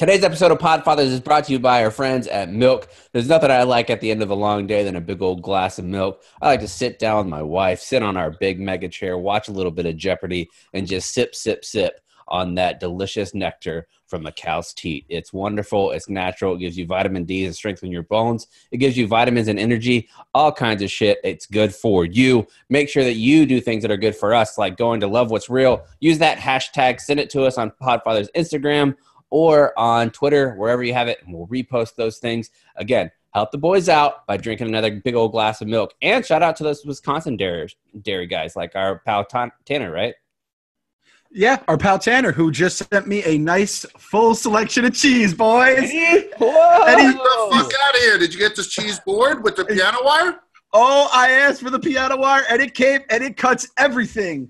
Today's episode of Podfathers is brought to you by our friends at Milk. There's nothing I like at the end of a long day than a big old glass of milk. I like to sit down with my wife, sit on our big mega chair, watch a little bit of Jeopardy, and just sip, sip, sip on that delicious nectar from a cow's teat. It's wonderful. It's natural. It gives you vitamin D and strengthens your bones. It gives you vitamins and energy, all kinds of shit. It's good for you. Make sure that you do things that are good for us, like going to Love What's Real. Use that hashtag. Send it to us on Podfathers Instagram or on Twitter, wherever you have it, and we'll repost those things. Again, help the boys out by drinking another big old glass of milk. And shout out to those Wisconsin dairy guys, like our pal Tanner, right? Yeah, our pal Tanner, who just sent me a nice full selection of cheese, boys. Whoa! Get the fuck out of here. Did you get this cheese board with the piano wire? Oh, I asked for the piano wire, and it came, and it cuts everything.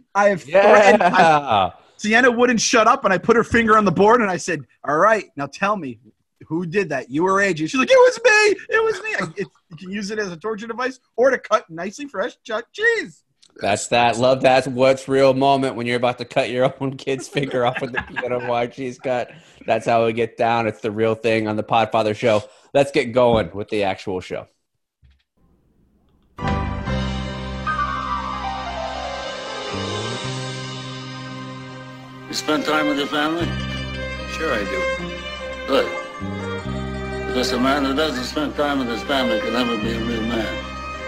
Sienna wouldn't shut up, and I put her finger on the board, and I said, all right, now tell me, who did that? You or AJ? She's like, it was me. It was me. You can use it as a torture device or to cut nicely fresh chuck cheese. That's that. Love that What's Real moment when you're about to cut your own kid's finger off with the piano wire cheese cut. That's how we get down. It's the real thing on the Podfather Show. Let's get going with the actual show. You spend time with your family? Sure I do. Good. Because a man who doesn't spend time with his family can never be a real man.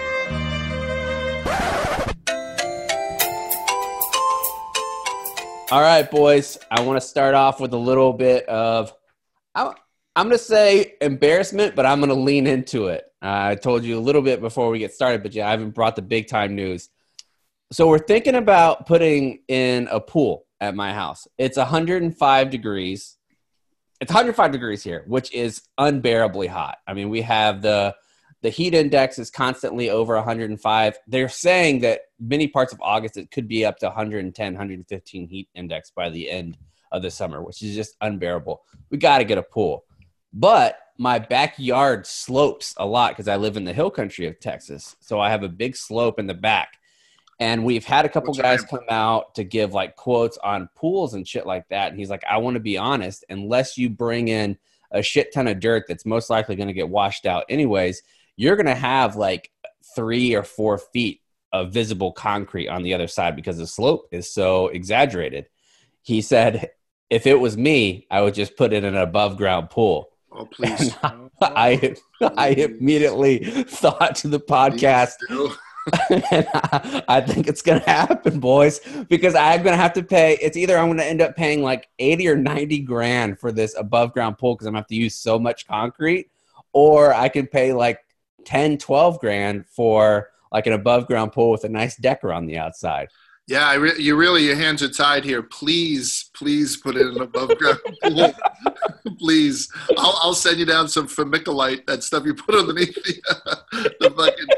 All right, boys. I want to start off with a little bit of, I'm going to say embarrassment, but I'm going to lean into it. I told you a little bit before we get started, but yeah, I haven't brought the big time news. So we're thinking about putting in a pool at my house. It's 105 degrees. It's 105 degrees here, which is unbearably hot. I mean, we have the heat index is constantly over 105. They're saying that many parts of August, it could be up to 110, 115 heat index by the end of the summer, which is just unbearable. We got to get a pool. But my backyard slopes a lot because I live in the hill country of Texas. So I have a big slope in the back. And we've had a couple guys come out to give like quotes on pools and shit like that. And he's like, I want to be honest, unless you bring in a shit ton of dirt that's most likely going to get washed out anyways, you're going to have like 3 or 4 feet of visible concrete on the other side because the slope is so exaggerated. He said, if it was me, I would just put it in an above ground pool. Oh, please. I immediately thought to the podcast, and I think it's going to happen, boys, because I'm going to have to pay. It's either I'm going to end up paying like 80 or 90 grand for this above ground pool because I'm going to have to use so much concrete, or I can pay like 10, 12 grand for like an above ground pool with a nice deck around the outside. Yeah, your hands are tied here. Please put it in an above ground pool. Please. I'll send you down some Vermiculite, that stuff you put underneath the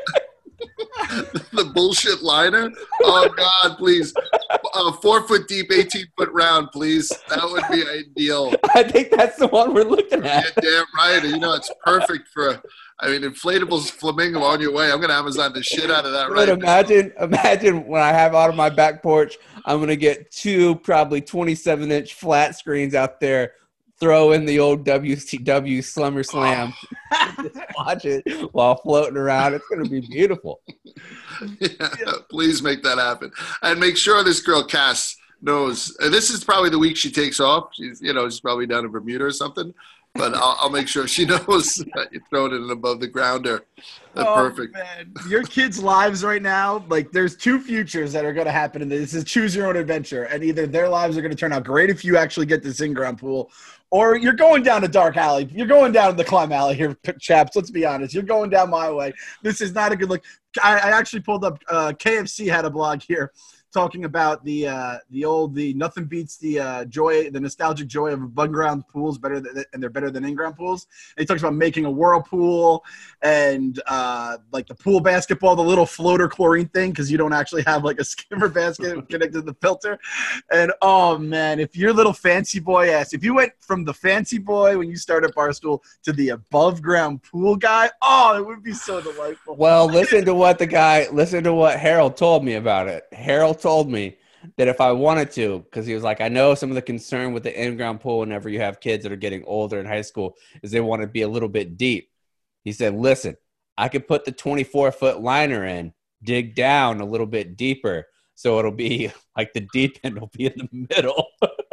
fucking the bullshit liner. Oh God, please. 4 foot deep, 18-foot round, please. That would be ideal. I think that's the one we're looking at. Yeah, damn right. You know, it's perfect for inflatables flamingo on your way. I'm going to Amazon the shit out of that right now. Imagine when I have out on my back porch, I'm going to get 2 probably 27-inch flat screens out there, throw in the old WCW Summer Slam, just watch it while floating around. It's going to be beautiful. Yeah, please make that happen. And make sure this girl, Cass, knows. This is probably the week she takes off. She's probably down in Bermuda or something. But I'll make sure she knows that you're throwing it in above the grounder. That's perfect. Man. Your kids' lives right now, like there's 2 futures that are going to happen in this. This is choose your own adventure. And either their lives are going to turn out great if you actually get this in-ground pool, or you're going down a dark alley. You're going down the Climb Alley here, chaps. Let's be honest. You're going down my way. This is not a good look. I actually pulled up KFC had a blog here talking about the nothing beats the nostalgic joy of above ground pools and they're better than in-ground pools. And he talks about making a whirlpool and like the pool basketball, the little floater chlorine thing, because you don't actually have like a skimmer basket connected to the filter. And oh man, if your little fancy boy ass, if you went from the fancy boy when you started Barstool to the above ground pool guy, oh, it would be so delightful. Well, listen to what Harold told me about it. Harold told me that if I wanted to, because he was like, I know some of the concern with the in-ground pool whenever you have kids that are getting older in high school is they want to be a little bit deep. He said, listen, I could put the 24-foot liner in, dig down a little bit deeper, so it'll be like the deep end will be in the middle.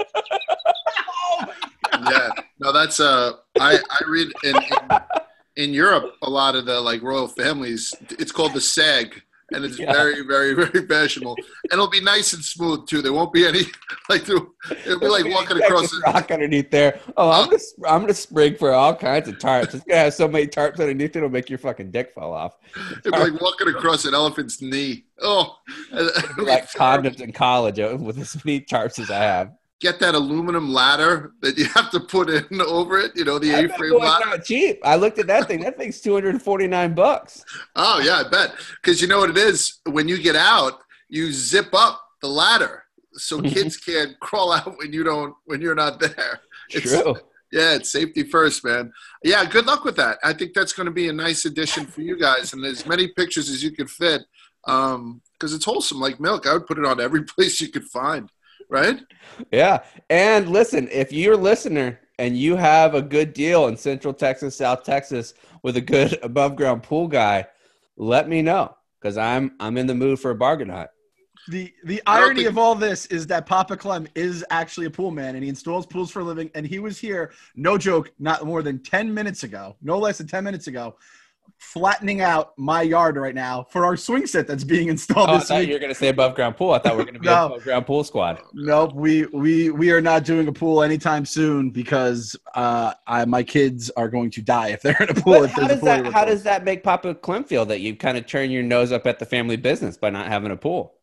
Yeah, no, that's I read in Europe a lot of the like royal families. It's called the sag, and it's very, very, very fashionable. And it'll be nice and smooth too. There won't be any like it'll be like walking across the rock underneath there. Oh, I'm gonna spring for all kinds of tarps. It's gonna have so many tarps underneath it, it'll make your fucking dick fall off. It'll be like walking across an elephant's knee. Oh, it'll be like condoms in college with as many tarps as I have. Get that aluminum ladder that you have to put in over it. You know, the A-frame ladder. Not cheap. I looked at that thing. That thing's $249. Oh yeah, I bet. Because you know what it is. When you get out, you zip up the ladder so kids can't crawl out when you're not there. True. Yeah, it's safety first, man. Yeah, good luck with that. I think that's going to be a nice addition for you guys, and as many pictures as you can fit. Because it's wholesome like milk. I would put it on every place you could find. Right? Yeah. And listen, if you're a listener and you have a good deal in Central Texas, South Texas with a good above ground pool guy, let me know because I'm in the mood for a bargain hunt. The irony of all this is that Papa Clem is actually a pool man and he installs pools for a living. And he was here, no joke, not more than 10 minutes ago, no less than 10 minutes ago, flattening out my yard right now for our swing set that's being installed this week. You were going to say above ground pool. I thought we were going to be above ground pool squad. Nope, we are not doing a pool anytime soon because my kids are going to die if they're in a pool. How does that make Papa Clem feel that you kind of turn your nose up at the family business by not having a pool?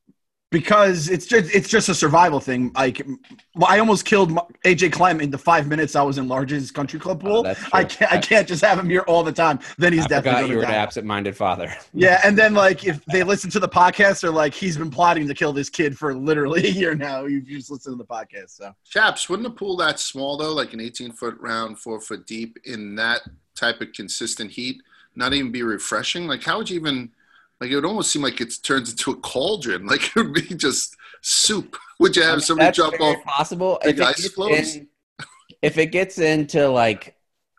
Because it's just a survival thing. Like, I almost killed AJ Clem in the 5 minutes I was in Large's country club pool. I can't just have him here all the time. Then he's definitely going to die. You were an absent-minded father. Yeah, and then like if they listen to the podcast, they're like, he's been plotting to kill this kid for literally a year now. You just listen to the podcast. So, Chaps, wouldn't a pool that small though, like an 18-foot round, 4-foot deep, in that type of consistent heat, not even be refreshing? Like, how would you even? Like, it would almost seem like it turns into a cauldron. Like, it would be just soup. Would you have somebody jump off? Possible. If it gets into, like,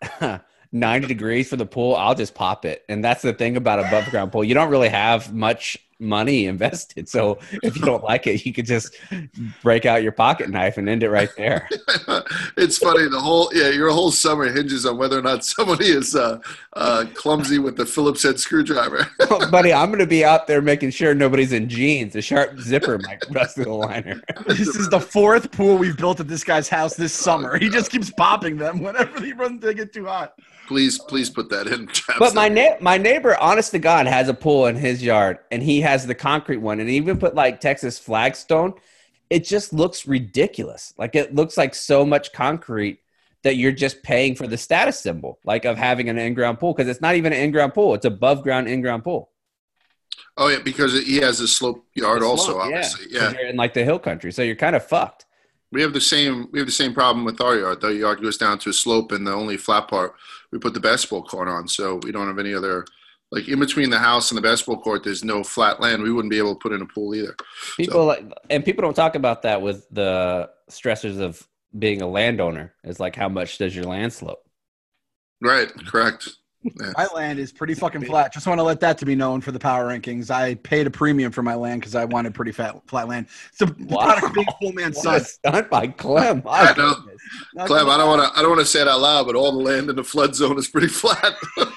90 degrees for the pool, I'll just pop it. And that's the thing about above ground pool. You don't really have much money invested. So if you don't like it, you could just break out your pocket knife and end it right there. It's funny. Your whole summer hinges on whether or not somebody is clumsy with the Phillips head screwdriver. Oh, buddy, I'm going to be out there making sure nobody's in jeans. A sharp zipper might rust through the liner. This is the fourth pool we've built at this guy's house this summer. He just keeps popping them whenever he runs to get too hot. Please put that in. But my neighbor, honest to God, has a pool in his yard, and he has the concrete one, and he even put like Texas flagstone. It just looks ridiculous. Like it looks like so much concrete that you're just paying for the status symbol, like of having an in-ground pool, because it's not even an in-ground pool; it's above ground in-ground pool. Oh yeah, because he has a slope yard also, obviously. Yeah, you're in like the hill country, so you're kind of fucked. We have the same problem with our yard. The yard goes down to a slope, and the only flat part we put the basketball court on. So we don't have any other, like in between the house and the basketball court. There's no flat land. We wouldn't be able to put in a pool either. People don't talk about that with the stressors of being a landowner. It's like, how much does your land slope? Right. Correct. Yeah. My land is pretty fucking flat. Just want to let that to be known for the power rankings. I paid a premium for my land because I wanted pretty flat land. It's a product of being a full man's son. Stunt by Clem. I know. Clem, I don't want to say it out loud, but all the land in the flood zone is pretty flat.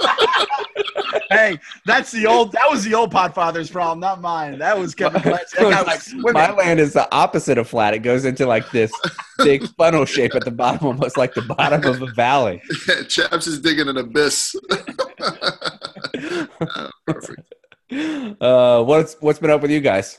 Hey, that was the old Podfather's problem, not mine. That was Kevin Clancy. My land is the opposite of flat. It goes into like this big funnel shape at the bottom, almost like the bottom of a valley. Yeah, Chaps is digging an abyss. Perfect. What's been up with you guys?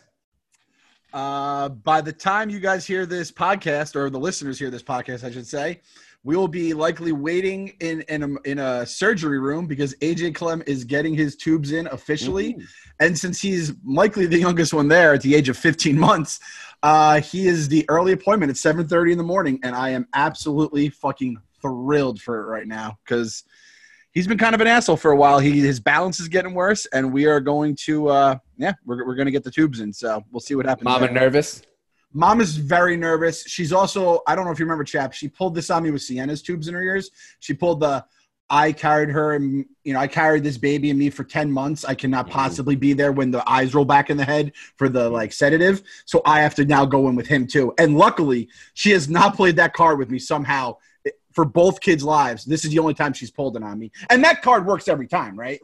By the time you guys hear this podcast, or the listeners hear this podcast, I should say, we will be likely waiting in a surgery room because AJ Clem is getting his tubes in officially. Mm-hmm. And since he's likely the youngest one there at the age of 15 months, he is the early appointment at 7:30 in the morning. And I am absolutely fucking thrilled for it right now because he's been kind of an asshole for a while. His balance is getting worse, and we are going to we're going to get the tubes in. So we'll see what happens. Mama nervous? Mom is very nervous. She's also, I don't know if you remember, Chap, she pulled this on me with Sienna's tubes in her ears. She pulled I carried her and, I carried this baby and me for 10 months. I cannot possibly be there when the eyes roll back in the head for the sedative. So I have to now go in with him too. And luckily she has not played that card with me somehow for both kids' lives. This is the only time she's pulled it on me. And that card works every time, right?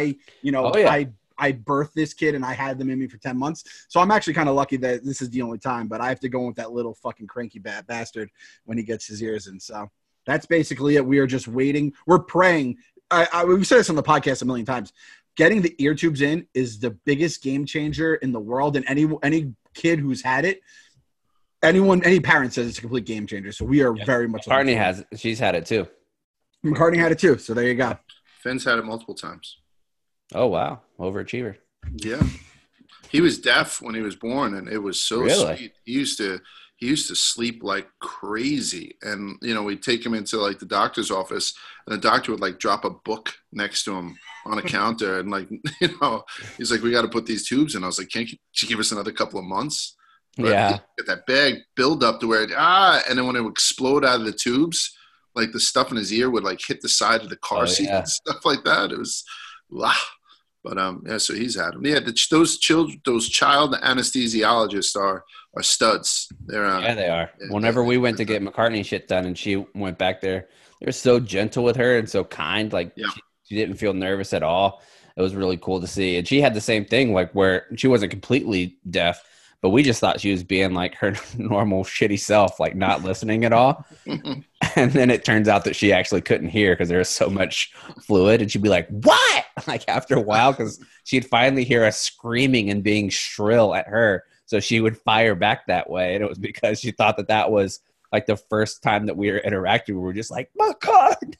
I birthed this kid and I had them in me for 10 months. So I'm actually kind of lucky that this is the only time, but I have to go with that little fucking cranky bastard when he gets his ears in. So that's basically it. We are just waiting. We're praying. We've said this on the podcast a million times. Getting the ear tubes in is the biggest game changer in the world. And any kid who's had it, any parent says it's a complete game changer. So we are very much. McCartney she's had it too. McCartney had it too. So there you go. Finn's had it multiple times. Oh, wow. Overachiever. Yeah. He was deaf when he was born, and it was so sweet. He used to sleep like crazy. And, we'd take him into, the doctor's office, and the doctor would, drop a book next to him on a counter. And, he's like, we got to put these tubes in. I was like, can't you give us another couple of months? But yeah. Get that bag build up to where and then when it would explode out of the tubes, the stuff in his ear would, hit the side of the car seat and stuff like that. It was, wow. But so he's had them. Yeah, those child anesthesiologists are studs. They are. Yeah, whenever we went to get McCartney shit done, and she went back there, they were so gentle with her and so kind. She didn't feel nervous at all. It was really cool to see. And she had the same thing, where she wasn't completely deaf, but we just thought she was being her normal shitty self, not listening at all. And then it turns out that she actually couldn't hear because there was so much fluid. And she'd be like, what? After a while, because she'd finally hear us screaming and being shrill at her. So she would fire back that way. And it was because she thought that was the first time that we were interacting. We were just like, McCartney.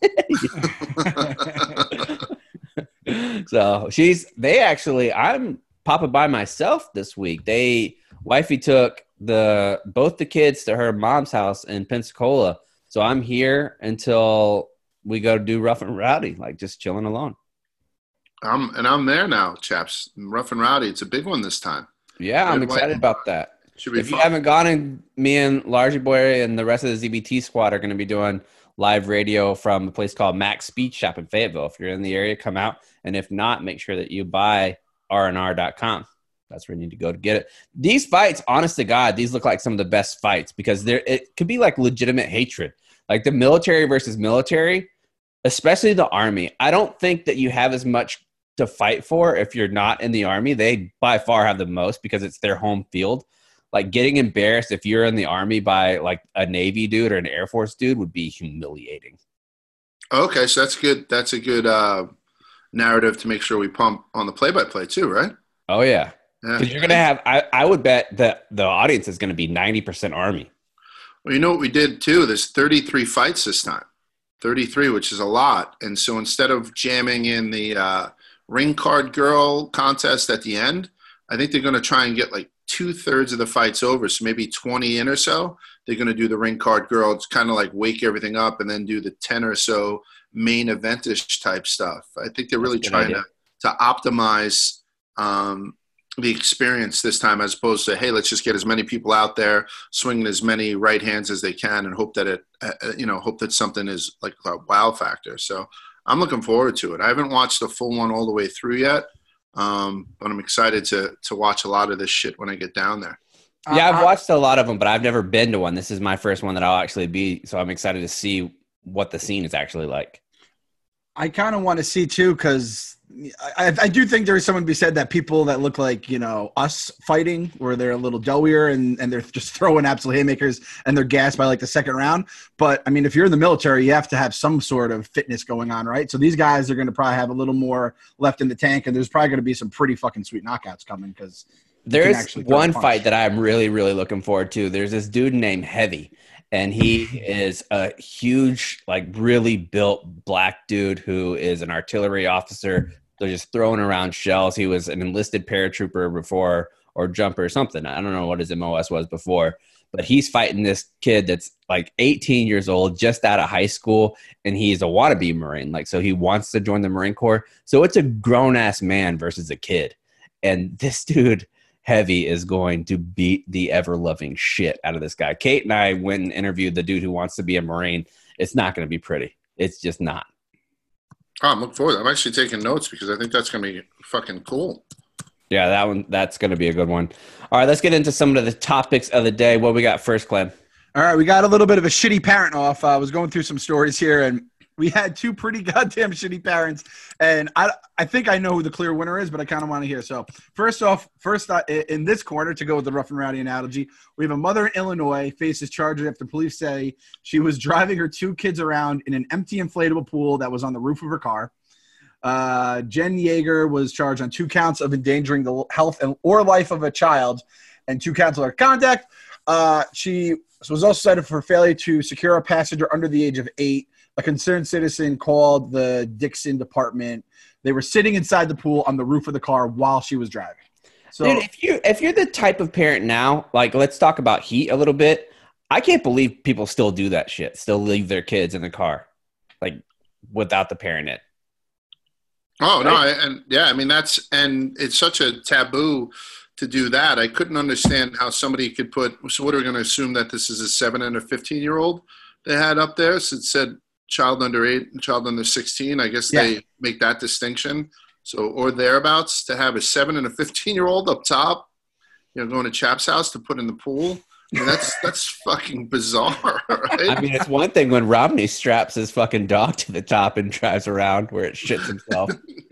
So I'm popping by myself this week. Wifey took both the kids to her mom's house in Pensacola. So I'm here until we go to do Rough and Rowdy, just chilling alone. I'm there now, chaps. Rough and Rowdy. It's a big one this time. Yeah, I'm excited about that. Should be if fun. You haven't gone in, me and Largy Boy and the rest of the ZBT squad are going to be doing live radio from a place called Max Speed Shop in Fayetteville. If you're in the area, come out. And if not, make sure that you buy rnr.com. That's where you need to go to get it. These fights, honest to God, these look like some of the best fights because it could be legitimate hatred. The military versus military, especially the Army. I don't think that you have as much to fight for if you're not in the Army. They by far have the most because it's their home field. Getting embarrassed if you're in the Army by a Navy dude or an Air Force dude would be humiliating. Okay, so that's good. That's a good narrative to make sure we pump on the play-by-play too, right? Oh, yeah. Because you're going to have – I would bet that the audience is going to be 90% Army. Well, you know what we did too? There's 33 fights this time. 33, which is a lot. And so instead of jamming in the ring card girl contest at the end, I think they're going to try and get 2/3 of the fights over. So maybe 20 in or so. They're going to do the ring card girl. It's kind of wake everything up and then do the 10 or so main eventish type stuff. I think they're really trying to optimize the experience this time as opposed to, hey, let's just get as many people out there swinging as many right hands as they can and hope that hope that something is a wow factor. So I'm looking forward to it. I haven't watched the full one all the way through yet, but I'm excited to watch a lot of this shit when I get down there. Yeah, I've watched a lot of them, but I've never been to one. This is my first one that I'll actually be, so I'm excited to see what the scene is actually like. I kind of want to see too, because I do think there is someone to be said that people that look like, us fighting, where they're a little doughier and they're just throwing absolute haymakers and they're gassed by the second round. But I mean, if you're in the military, you have to have some sort of fitness going on, right? So these guys are going to probably have a little more left in the tank, and there's probably going to be some pretty fucking sweet knockouts coming because there's one fight that I'm really, really looking forward to. There's this dude named Heavy. And he is a huge, really built black dude who is an artillery officer. They're just throwing around shells. He was an enlisted paratrooper before, or jumper or something. I don't know what his MOS was before. But he's fighting this kid that's 18 years old, just out of high school, and he's a wannabe Marine. So he wants to join the Marine Corps. So it's a grown-ass man versus a kid. And this dude heavy is going to beat the ever-loving shit out of this guy. Kate and I went and interviewed the dude who wants to be a Marine. It's not going to be pretty. It's just not. Oh, I'm looking forward. I'm actually taking notes because I think that's going to be fucking cool. Yeah, that's going to be a good one. All right, let's get into some of the topics of the day. What we got first, Clem? All right, we got a little bit of a shitty parent off. I was going through some stories here, and we had two pretty goddamn shitty parents. And I think I know who the clear winner is, but I kind of want to hear. So first in this corner, to go with the rough and rowdy analogy, we have a mother in Illinois faces charges after police say she was driving her two kids around in an empty inflatable pool that was on the roof of her car. Jen Yeager was charged on 2 counts of endangering the health or life of a child and 2 counts of conduct. She was also cited for failure to secure a passenger under the age of 8. A concerned citizen called the Dixon department. They were sitting inside the pool on the roof of the car while she was driving. So, dude, if you're the type of parent now, like, let's talk about heat a little bit. I can't believe people still do that shit. Still leave their kids in the car, like, without the parent in. Oh, right? And it's such a taboo to do that. I couldn't understand how somebody could so what are we going to assume that this is a 7 and a 15-year-old they had up there? So it said child under 8 and child under 16. I guess they make that distinction. So, or thereabouts, to have a 7 and a 15-year-old up top, going to Chap's house to put in the pool. I mean, that's fucking bizarre, right? I mean, it's one thing when Romney straps his fucking dog to the top and drives around where it shits himself.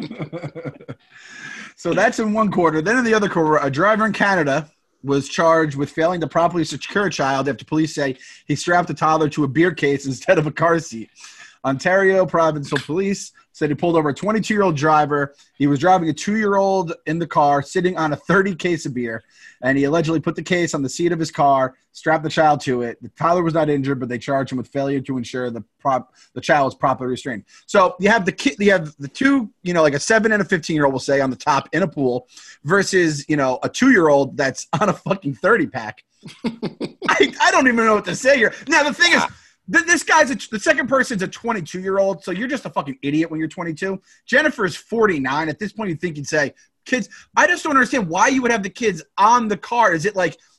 So that's in one quarter. Then in the other quarter, a driver in Canada was charged with failing to properly secure a child after police say he strapped a toddler to a beer case instead of a car seat. Ontario Provincial Police said he pulled over a 22-year-old driver. He was driving a 2-year-old in the car, sitting on a 30 case of beer, and he allegedly put the case on the seat of his car, strapped the child to it. The toddler was not injured, but they charged him with failure to ensure the child was properly restrained. So you have the two, like a 7 and a 15-year-old, will say, on the top in a pool, versus a 2-year-old that's on a fucking 30-pack. I don't even know what to say here. Now the thing is, this guy's the second person's a 22-year-old, so you're just a fucking idiot when you're 22. Jennifer's 49. At this point, you'd say, kids. I just don't understand why you would have the kids on the car. Is it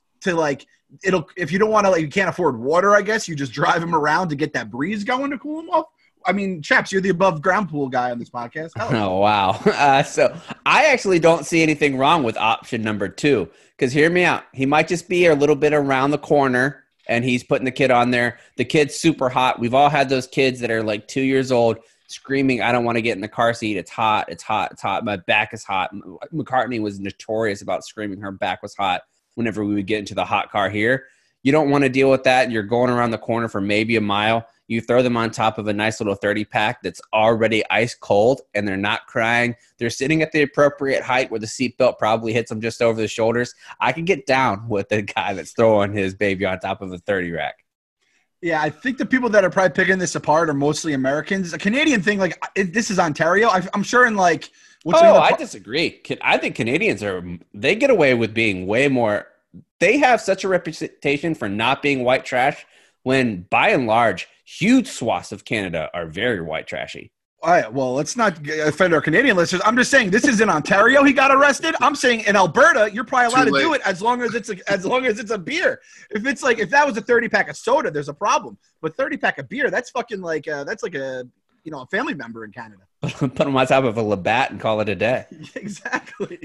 if you don't want to, you can't afford water, I guess you just drive them around to get that breeze going to cool them off? I mean, Chaps, you're the above ground pool guy on this podcast. Oh, wow. So I actually don't see anything wrong with option number 2, because hear me out. He might just be a little bit around the corner, and he's putting the kid on there. The kid's super hot. We've all had those kids that are like 2 years old screaming, I don't want to get in the car seat. It's hot. It's hot. It's hot. My back is hot. McCartney was notorious about screaming her back was hot whenever we would get into the hot car here. You don't want to deal with that. You're going around the corner for maybe a mile. You throw them on top of a nice little 30-pack that's already ice cold, and they're not crying. They're sitting at the appropriate height where the seatbelt probably hits them just over the shoulders. I can get down with the guy that's throwing his baby on top of a 30-rack. Yeah, I think the people that are probably picking this apart are mostly Americans. A Canadian thing, this is Ontario. I'm sure in I disagree. I think Canadians they get away with being way more. They have such a reputation for not being white trash when, by and large, huge swaths of Canada are very white trashy. All right, well, let's not offend our Canadian listeners. I'm just saying this is in Ontario. He got arrested. I'm saying in Alberta, you're probably allowed to do it as long as it's a beer. If that was a 30-pack of soda, there's a problem. But 30-pack of beer, that's fucking that's like a family member in Canada. Put them on top of a Labatt and call it a day. Exactly.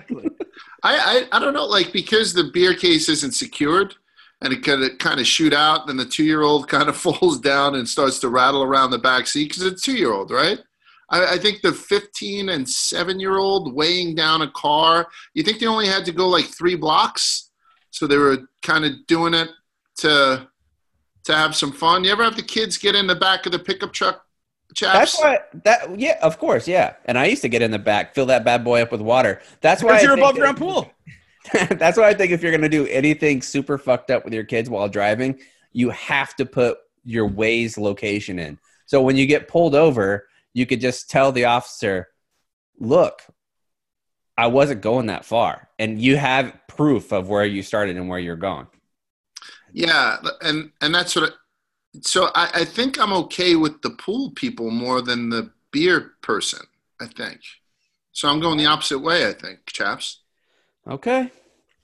I don't know, because the beer case isn't secured and it could kind of shoot out, then the 2-year-old kind of falls down and starts to rattle around the back seat because it's a 2-year-old, right? I think the 15 and 7-year-old weighing down a car, you think they only had to go 3 blocks? So they were kind of doing it to have some fun. You ever have the kids get in the back of the pickup truck, Chaps? Of course, yeah. And I used to get in the back, fill that bad boy up with water. That's why you're above ground pool. That's why I think if you're going to do anything super fucked up with your kids while driving, you have to put your Waze location in. So when you get pulled over, you could just tell the officer, look, I wasn't going that far. And you have proof of where you started and where you're going. Yeah. And that's so I think I'm okay with the pool people more than the beer person, I think. So I'm going the opposite way, I think, Chaps. Okay.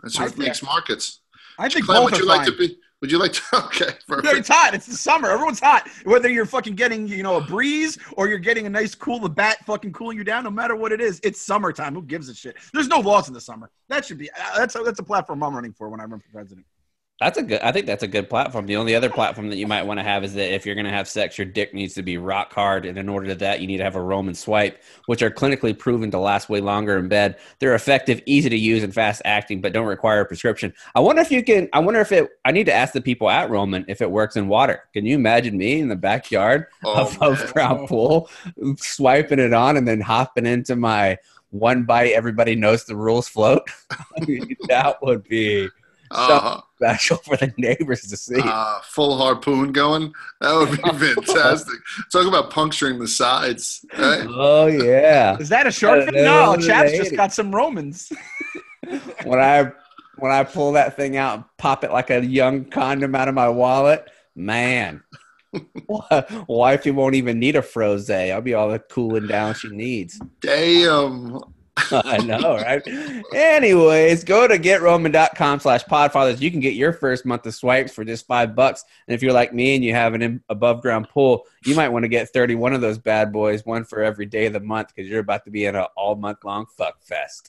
That's what makes markets. I think Clem, both would are you like fine. to be? Would you like to? Okay, perfect. It's hot. It's the summer. Everyone's hot. Whether you're fucking getting, a breeze or you're getting a nice cool bat fucking cooling you down, no matter what it is, it's summertime. Who gives a shit? There's no laws in the summer. That should be that's a platform I'm running for when I run for president. I think that's a good platform. The only other platform that you might want to have is that if you're going to have sex, your dick needs to be rock hard. And in order to that, you need to have a Roman swipe, which are clinically proven to last way longer in bed. They're effective, easy to use, and fast acting, but don't require a prescription. I need to ask the people at Roman if it works in water. Can you imagine me in the backyard of ground pool, swiping it on and then hopping into my one bite, everybody knows the rules float? I mean, that would be something special for the neighbors to see. Full harpoon going. That would be fantastic. Talk about puncturing the sides. Right? Oh, yeah. Is that a shark fin? No, Chaps just got some Romans. When I pull that thing out and pop it like a young condom out of my wallet, man, wifey won't even need a frosé. I'll be all the cooling down she needs. Damn. I know, right? Anyways, go to GetRoman.com/podfathers. You can get your first month of swipes for just $5. And if you're like me and you have an above ground pool, you might want to get 31 of those bad boys, one for every day of the month, because you're about to be in an all month long fuck fest.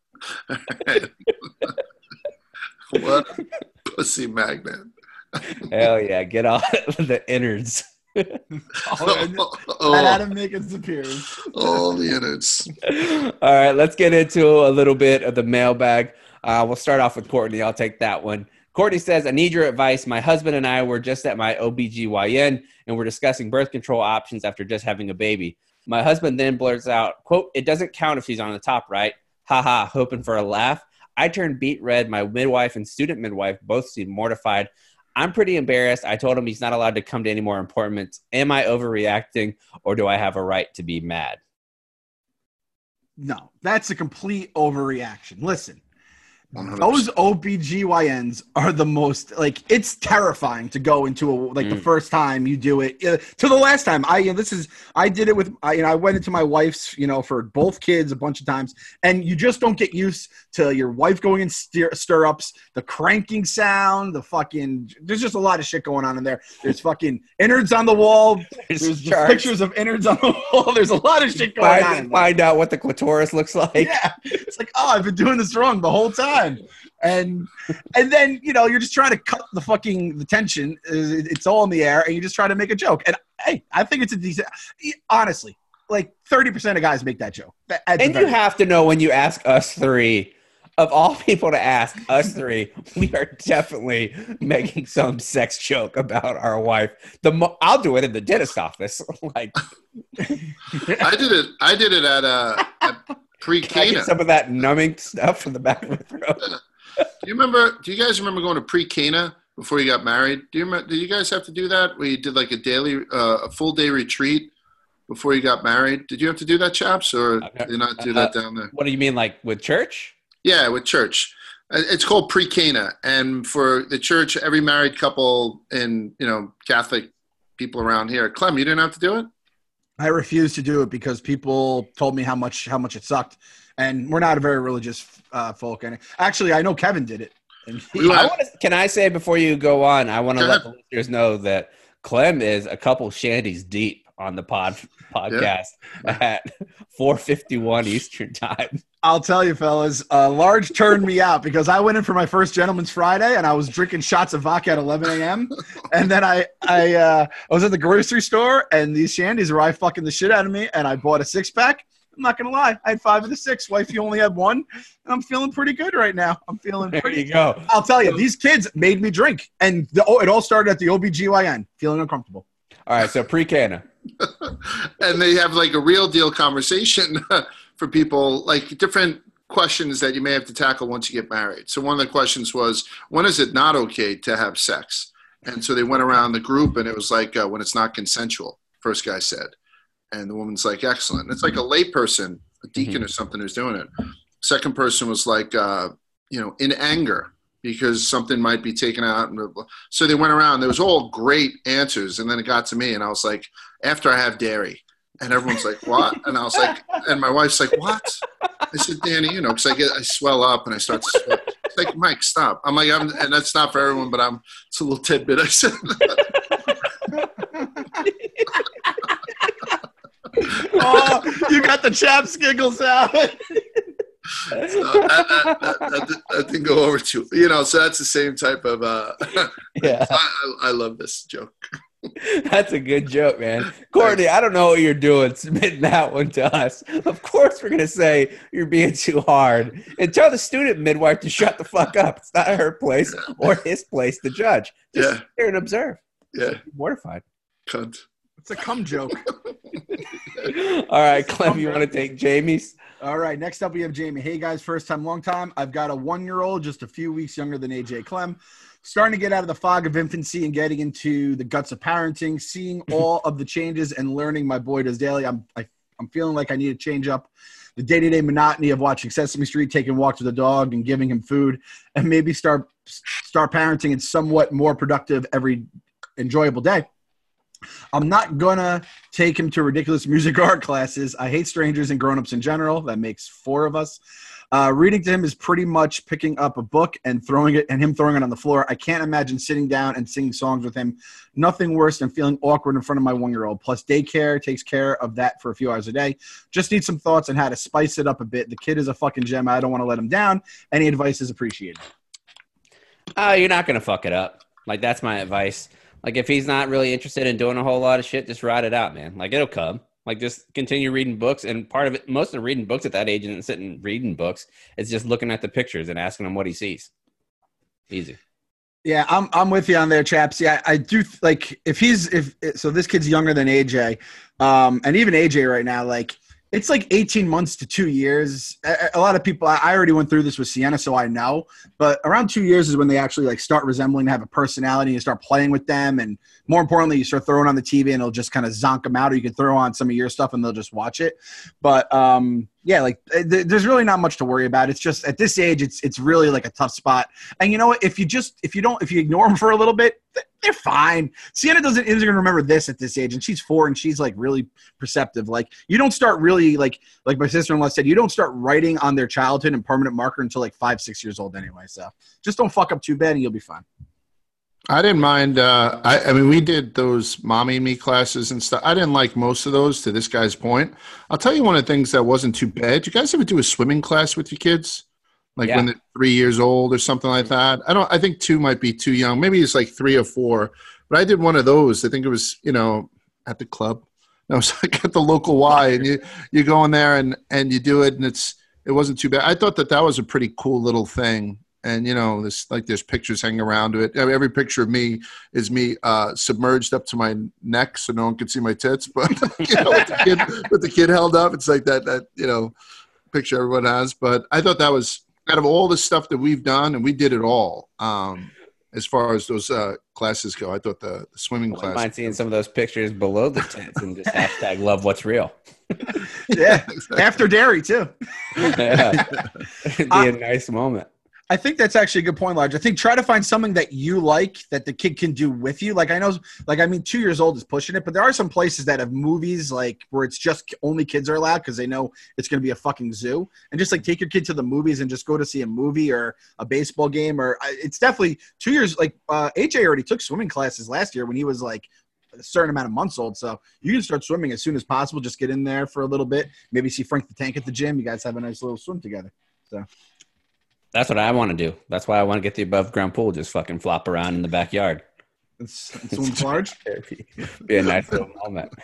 What a pussy magnet. Hell yeah, get all the innards. That had to make its appearance. All the innards. All right, let's get into a little bit of the mailbag. We'll start off with Courtney. I'll take that one. Courtney says, I need your advice. My husband and I were just at my OBGYN and we're discussing birth control options after just having a baby. My husband then blurts out, quote, it doesn't count if she's on the top, right? Haha, hoping for a laugh. I turned beet red. My midwife and student midwife both seemed mortified. I'm pretty embarrassed. I told him he's not allowed to come to any more appointments. Am I overreacting, or do I have a right to be mad? No, that's a complete overreaction. Listen, 100%. those OBGYNs are the most, it's terrifying to go into the first time you do it to the last time. I did it with, I went into my wife's, for both kids a bunch of times, and you just don't get used to your wife going in stirrups, the cranking sound, there's just a lot of shit going on in there. There's fucking innards on the wall. There's pictures of innards on the wall. There's a lot of shit going on. Find out what the clitoris looks like. Yeah. It's like, I've been doing this wrong the whole time. And then, you're just trying to cut the tension. It's all in the air and you just try to make a joke. And hey, I think it's a decent, honestly, 30% of guys make that joke. And you have to know when you ask us three, of all people to ask us three, we are definitely making some sex joke about our wife. I'll do it in the dentist office. I did it at pre-Cana. Some of that numbing stuff from the back of the throat. Do you guys remember going to pre-Cana before you got married? Did you guys have to do that? Where you did a full day retreat before you got married? Did you have to do that, Chaps, or did you not do that down there? What do you mean, like with church? Yeah, with church. It's called pre-Cana, and for the church, every married couple in Catholic people around here. Clem, you didn't have to do it? I refused to do it because people told me how much it sucked, and we're not a very religious folk. And actually, I know Kevin did it. Can I say before you go on? I want to let the listeners know that Clem is a couple shandies deep on the podcast at 4:51 Eastern time. I'll tell you, fellas, Large turned me out because I went in for my first Gentleman's Friday and I was drinking shots of vodka at 11 a.m. And then I was at the grocery store and these shandies were fucking the shit out of me and I bought a 6-pack. I'm not going to lie. I had 5 of the 6. Wife, you only had 1. And I'm feeling pretty good right now. I'm feeling pretty There you go. I'll tell you, these kids made me drink. And it all started at the OBGYN. Feeling uncomfortable. All right, so pre-Cana. And they have a real deal conversation for people, different questions that you may have to tackle once you get married. So one of the questions was, when is it not okay to have sex? And so they went around the group and it was when it's not consensual, first guy said. And the woman's like, excellent. It's like a lay person, a deacon or something who's doing it. Second person was in anger because something might be taken out. So they went around. There was all great answers. And then it got to me and I was like, after I have dairy. And everyone's like, what? And I was like, and my wife's like, what? I said, Danny, because I swell up and I start like, Mike, stop. I'm like, and that's not for everyone, but it's a little tidbit I said. Oh, you got the chaps giggles out. So that didn't go over too, so that's the same type of, Yeah. I love this joke. That's a good joke, man. Courtney, I don't know what you're doing submitting that one to us. Of course we're going to say you're being too hard. And tell the student midwife to shut the fuck up. It's not her place or his place to judge. Just sit there and observe. Yeah. Mortified. Cunt. It's a cum joke. All right, Clem, you want to take Jamie's? All right, next up we have Jamie. Hey, guys, first time, long time. I've got a 1-year-old, just a few weeks younger than AJ Clem. Starting to get out of the fog of infancy and getting into the guts of parenting, seeing all of the changes and learning my boy does daily. I'm feeling like I need to change up the day-to-day monotony of watching Sesame Street, taking walks with the dog and giving him food, and maybe start parenting in somewhat more productive, every enjoyable day. I'm not going to take him to ridiculous music or art classes. I hate strangers and grown-ups in general. That makes 4 of us. Reading to him is pretty much picking up a book and throwing it on the floor. I can't imagine sitting down and singing songs with him. Nothing worse than feeling awkward in front of my 1-year-old. Plus, daycare takes care of that for a few hours a day. Just need some thoughts on how to spice it up a bit. The kid is a fucking gem. I don't want to let him down. Any advice is appreciated. You're not going to fuck it up. Like, that's my advice. Like, if he's not really interested in doing a whole lot of shit, just ride it out, man. Like, it'll come. Like, just continue reading books. And part of it, most of reading books at that age isn't sitting reading books. It's just looking at the pictures and asking him what he sees. Easy. Yeah, I'm with you on there, chaps. Yeah, I do like so this kid's younger than AJ, and even AJ right now, like, it's like 18 months to 2 years. A lot of people, I already went through this with Sienna, so I know. But around 2 years is when they actually like start resembling to have a personality. You start playing with them, and more importantly, you start throwing on the TV, and it'll just kind of zonk them out. Or you can throw on some of your stuff, and they'll just watch it. But yeah, like there's really not much to worry about. It's just at this age, it's really like a tough spot. And you know what? If you ignore them for a little bit, they're fine. Sienna isn't going to remember this at this age, and she's 4, and she's like really perceptive. Like, you don't start really like my sister-in-law said, you don't start writing on their childhood in permanent marker until like 5-6 years old anyway. So just don't fuck up too bad, and you'll be fine. I didn't mind. I mean, we did those Mommy and Me classes and stuff. I didn't like most of those, to this guy's point. I'll tell you one of the things that wasn't too bad. You guys ever do a swimming class with your kids? Like when they're 3 years old or something like that? I think 2 might be too young. Maybe it's like 3 or 4. But I did one of those. I think it was, at the club. No, it was like at the local Y, and you go in there and you do it, and it wasn't too bad. I thought that was a pretty cool little thing. And, there's pictures hanging around it. I mean, every picture of me is me submerged up to my neck so no one can see my tits. But, with the kid held up, it's like that picture everyone has. But I thought that was, out of all the stuff that we've done, and we did it all, as far as those classes go, I thought the swimming class. I mind seeing some of those pictures below the tits and just hashtag love what's real. Yeah, after dairy, too. Yeah. It'd be a nice moment. I think that's actually a good point, Large. I think try to find something that you like that the kid can do with you. Like, I know, 2 years old is pushing it, but there are some places that have movies like where it's just only kids are allowed because they know it's going to be a fucking zoo. And just like take your kid to the movies and just go to see a movie or a baseball game. Or it's definitely 2 years. Like AJ already took swimming classes last year when he was like a certain amount of months old. So you can start swimming as soon as possible. Just get in there for a little bit. Maybe see Frank the Tank at the gym. You guys have a nice little swim together. So. That's what I want to do. That's why I want to get the above ground pool. Just fucking flop around in the backyard. It's large. Be a nice little moment.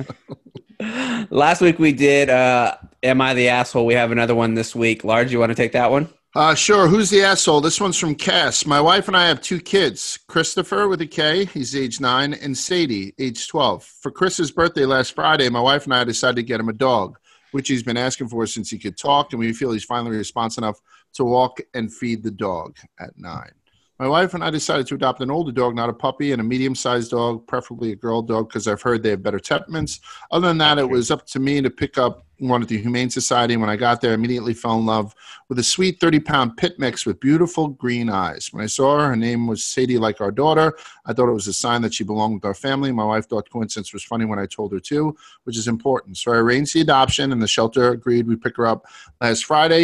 Last week we did Am I the Asshole? We have another one this week. Large, you want to take that one? Sure. Who's the asshole? This one's from Cass. My wife and I have 2 kids. Christopher with a K, he's age 9, and Sadie, age 12. For Chris's birthday last Friday, my wife and I decided to get him a dog, which he's been asking for since he could talk, and we feel he's finally responsive enough to walk and feed the dog at 9. My wife and I decided to adopt an older dog, not a puppy, and a medium-sized dog, preferably a girl dog, because I've heard they have better temperaments. Other than that, it was up to me to pick up one at the Humane Society. When I got there, I immediately fell in love with a sweet 30-pound pit mix with beautiful green eyes. When I saw her name was Sadie, like our daughter. I thought it was a sign that she belonged with our family. My wife thought coincidence was funny when I told her too, which is important. So I arranged the adoption, and the shelter agreed we pick her up last Friday.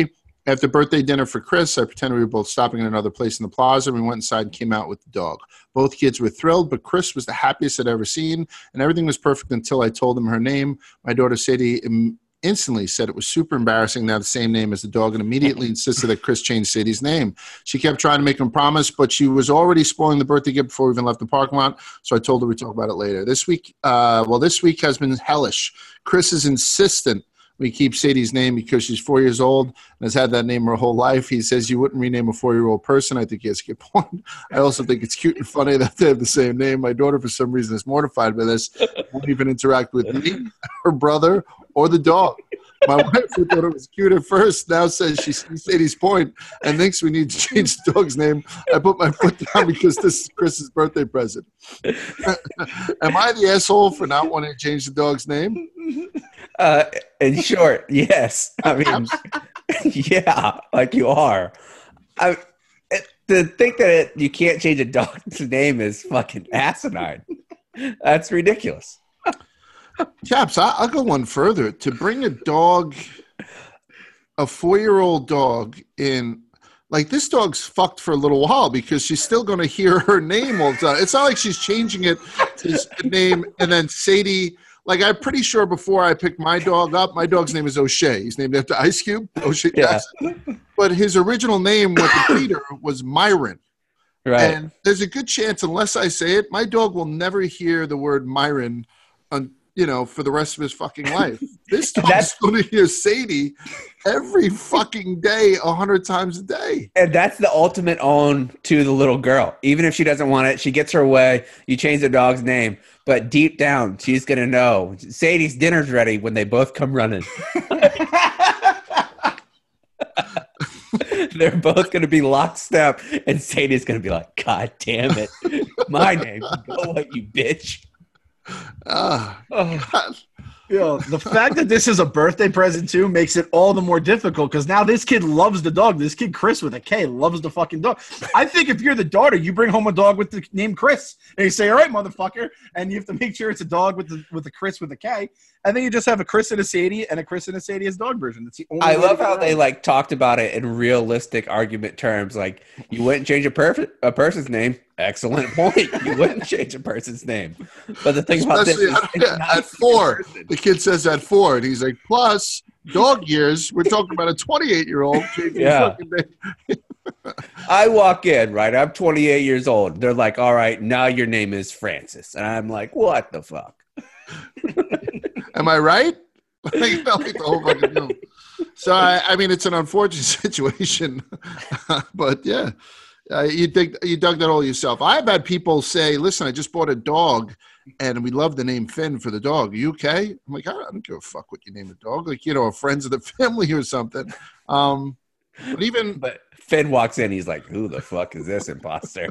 After birthday dinner for Chris, I pretended we were both stopping at another place in the plaza. We went inside and came out with the dog. Both kids were thrilled, but Chris was the happiest I'd ever seen, and everything was perfect until I told them her name. My daughter Sadie instantly said it was super embarrassing to have the same name as the dog and immediately insisted that Chris change Sadie's name. She kept trying to make him promise, but she was already spoiling the birthday gift before we even left the parking lot, so I told her we'd talk about it later. This week has been hellish. Chris is insistent we keep Sadie's name because she's 4 years old and has had that name her whole life. He says you wouldn't rename a 4-year-old person. I think he has a good point. I also think it's cute and funny that they have the same name. My daughter, for some reason, is mortified by this. Won't even interact with me, her brother, or the dog. My wife, who thought it was cute at first, now says she sees Sadie's point and thinks we need to change the dog's name. I put my foot down because this is Chris's birthday present. Am I the asshole for not wanting to change the dog's name? In short, yes. I mean, yeah, like you are. To think that you can't change a dog's name is fucking asinine. That's ridiculous. Chaps, I'll go one further. To bring a 4-year-old dog in, like, this dog's fucked for a little while because she's still going to hear her name all the time. It's not like she's changing it to his name and then Sadie. Like, I'm pretty sure before I picked my dog up, my dog's name is O'Shea. He's named after Ice Cube, O'Shea Jackson. But his original name with the breeder was Myron. Right. And there's a good chance, unless I say it, my dog will never hear the word Myron for the rest of his fucking life. This dog's going to hear Sadie every fucking day, 100 times a day. And that's the ultimate own to the little girl. Even if she doesn't want it, she gets her way. You change the dog's name. But deep down, she's going to know. Sadie's dinner's ready when they both come running. They're both going to be lockstep. And Sadie's going to be like, God damn it. My name. Go away, you bitch. The fact that this is a birthday present too makes it all the more difficult because now this kid loves the dog. This kid Chris with a K loves the fucking dog. I think if you're the daughter, you bring home a dog with the name Chris and you say, "All right, motherfucker," and you have to make sure it's a dog with the Chris with a K. And then you just have a Chris and a Sadie and a Chris and a Sadie as dog version. That's the only. I love how they like talked about it in realistic argument terms. Like, you wouldn't change a person's name. Excellent point. You wouldn't change a person's name. But the thing about this is at 4, the kid says at 4, and he's like, plus dog years. We're talking about a 28-year-old. Yeah. I walk in, right? I'm 28 years old. They're like, all right, now your name is Francis. And I'm like, what the fuck? Am I right? I think it felt like the whole fucking deal. So, I mean, it's an unfortunate situation. But, yeah. You dug that all yourself. I've had people say, listen, I just bought a dog, and we love the name Finn for the dog. Are you okay? I'm like, I don't give a fuck what you name the dog. Like, friends of the family or something. But Finn walks in, he's like, who the fuck is this imposter?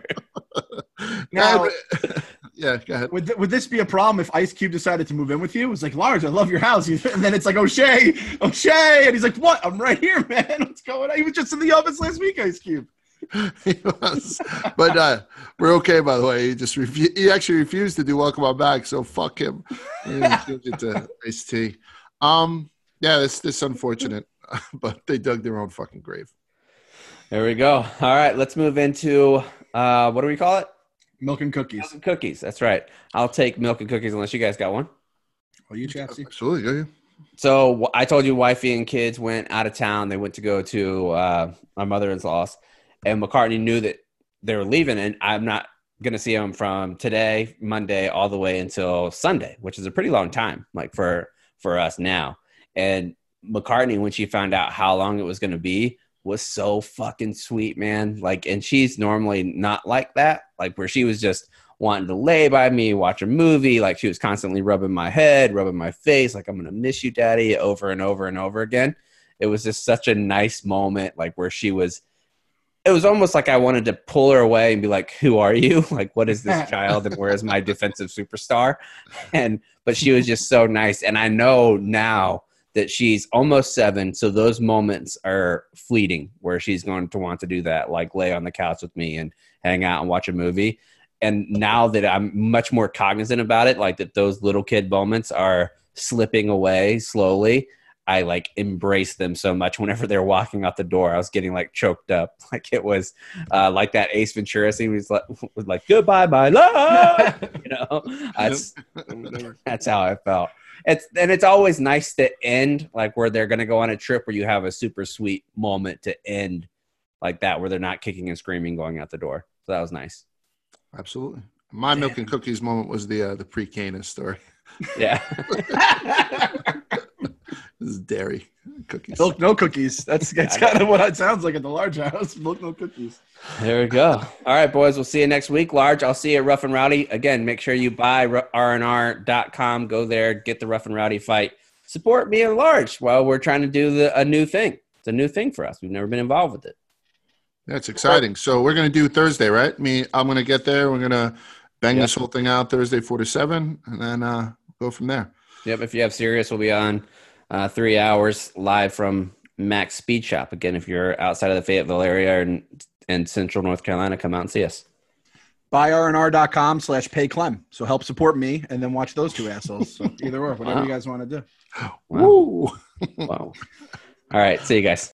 Now, yeah, go ahead. Would this be a problem if Ice Cube decided to move in with you? It's like, Lars, I love your house. And then it's like, O'Shea. And he's like, what? I'm right here, man. What's going on? He was just in the office last week, Ice Cube. He was. But we're okay, by the way. He actually refused to do Welcome On Back, so fuck him. He changed it to Ice-T. Yeah, this unfortunate, but they dug their own fucking grave. There we go. All right, let's move into what do we call it? Milk and cookies. Milk and cookies. That's right. I'll take milk and cookies unless you guys got one. Oh, you Chapsy? Absolutely. Yeah. So I told you wifey and kids went out of town. They went to go to my mother-in-law's, and McCartney knew that they were leaving, and I'm not going to see them from today, Monday, all the way until Sunday, which is a pretty long time, like for us now. And McCartney, when she found out how long it was going to be, was so fucking sweet, man. Like, and she's normally not like that, like where she was just wanting to lay by me, watch a movie. Like, she was constantly rubbing my head, rubbing my face. Like, I'm going to miss you, Daddy, over and over and over again. It was just such a nice moment, like where it was almost like I wanted to pull her away and be like, who are you? Like, what is this child? And where is my defensive superstar? But she was just so nice. And I know now that she's almost 7. So those moments are fleeting where she's going to want to do that, like lay on the couch with me and hang out and watch a movie. And now that I'm much more cognizant about it, like that those little kid moments are slipping away slowly, I like embraced them so much whenever they're walking out the door. I was getting like choked up. Like it was like that Ace Ventura scene was like goodbye, my love. That's how I felt. It's always nice to end like where they're going to go on a trip where you have a super sweet moment to end like that, where they're not kicking and screaming going out the door. So that was nice. Absolutely. My milk and cookies moment was the pre-Canis story. Yeah. This is dairy cookies. Milk, no cookies. That's kind of what it sounds like at the Large house. Milk, no cookies. There we go. All right, boys. We'll see you next week. Large, I'll see you at Rough and Rowdy. Again, make sure you buy rnr.com. Go there, get the Rough and Rowdy fight. Support me and Large while we're trying to do a new thing. It's a new thing for us. We've never been involved with it. That's exciting. So we're going to do Thursday, right? I'm going to get there. We're going to bang this whole thing out Thursday 4 to 7, and then go from there. Yep. If you have Sirius, we'll be on 3 hours live from Max Speed Shop. Again, if you're outside of the Fayetteville area and central North Carolina, come out and see us. BuyRNR.com/payclem. So help support me and then watch those two assholes. So either or, whatever you guys want to do. Wow. Wow. All right. See you guys.